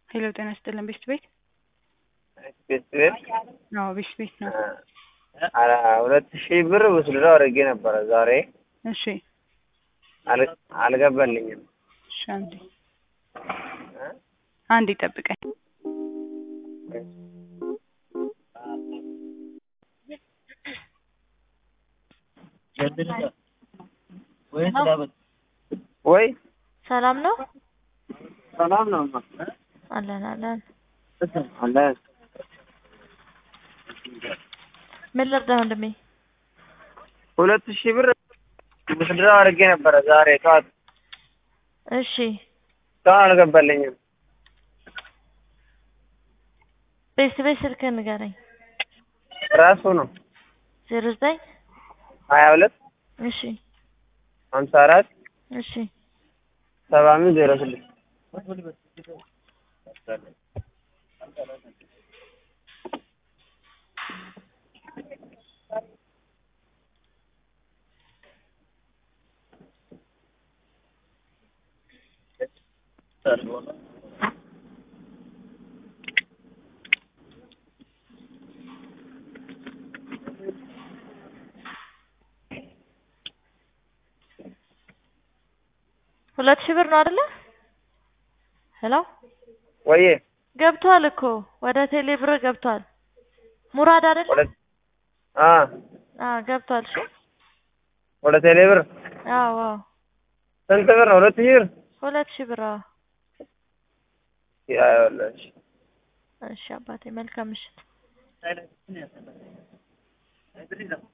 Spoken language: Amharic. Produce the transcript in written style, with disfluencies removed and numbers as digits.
ሄሎ ጤና ይስጥልን ቤት ቤት ነው ቤት ቤት ነው። 2000 ብር ወስደው አድርጌ ነበር ዛሬ። እሺ አልገባልኝም። እሺ አንዴ ጠብቀኝ። ወይ ሰላም ነው ሰላም ነው አለን አለን። ምን ልርዳ ወንድሜ? 2000 ብር ወስደው አድርጌ ነበር ዛሬ ጠዋት። እሺ አልገባልኝም። ቤት ስልክህን ንገረኝ። ራሱ ነው 09 22 እሺ 54 እሺ 7506 ሁለት ሺህ ብር ነው አይደለ? ሄሎ ወይ ገብቷል እኮ ወደ ቴሌ ብር ገብቷል። ሙራድ አይደለ? ገብቷል። እሺ ወደ ቴሌ ብር አዎ ስንት ብር ነው? 2000 ብር 2000 ብር። ያለሽ እሺ አባቴ መልካም ምሽት።